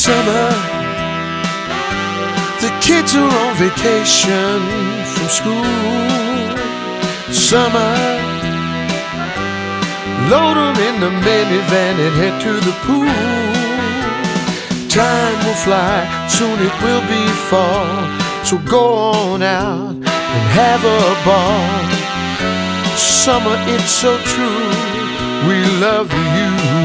Summer, the kids are on vacation from school. Summer, load them in the minivan and head to the pool. Time will fly, soon it will be fall. So go on out and have a ball. Summer, it's so true, we love you.